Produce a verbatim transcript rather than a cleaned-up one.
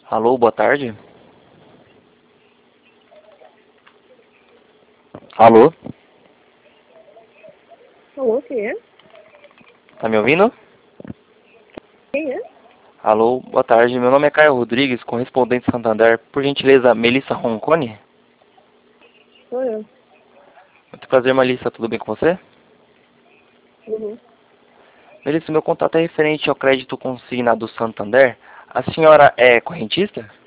Alô, boa tarde. Alô? Alô, quem é? Tá me ouvindo? Quem é? Alô, boa tarde. Meu nome é Caio Rodrigues, correspondente Santander. Por gentileza, Melissa Roncone? Sou eu. Muito prazer, Melissa. Tudo bem com você? Uhum. Melissa, meu contato é referente ao crédito consignado do Santander. A senhora é correntista?